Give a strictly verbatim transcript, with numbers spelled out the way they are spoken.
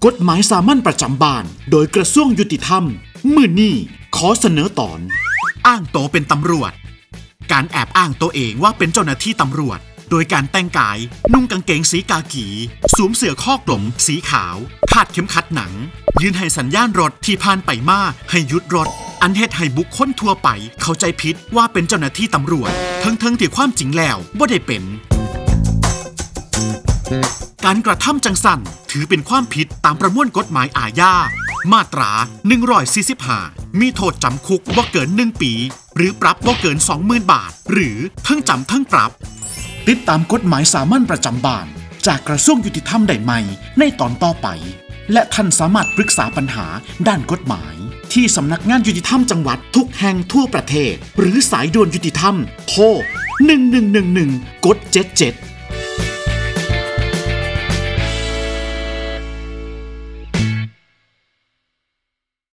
กฎหมายสามัญประจำบ้านโดยกระทรวงยุติธรรมมื้อนี้ขอเสนอตอนอ้างโตวเป็นตำรวจการแอบอ้างตัวเองว่าเป็นเจ้าหน้าที่ตำรวจโดยการแต่งกายนุ่งกางเกงสีกากีสวมเสื้อข้อกลมสีขาวคาดเข็มขัดหนังยืนให้สัญญาณรถที่ผ่านไปมาให้หยุดรถอันเฮ็ดให้บุคคลทั่วไปเข้าใจผิดว่าเป็นเจ้าหน้าที่ตำรวจทั้งๆที่ความจริงแล้วบ่ได้เป็นการกระทำจังสั่นถือเป็นความผิดตามประมวลกฎหมายอาญามาตราหนึ่งร้อยสี่สิบห้ามีโทษจำคุกบ่เกินหนึ่งปีหรือปรับบ่เกิน สองหมื่น บาทหรือทั้งจำทั้งปรับติดตามกฎหมายสามัญประจำบ้านจากกระทรวงยุติธรรมได้ใหม่ในตอนต่อไปและท่านสามารถปรึกษาปัญหาด้านกฎหมายที่สำนักงานยุติธรรมจังหวัดทุกแห่งทั่วประเทศหรือสายด่วนยุติธรรมโทรหนึ่งหนึ่งหนึ่งหนึ่งกดเจ็ดเจ็ด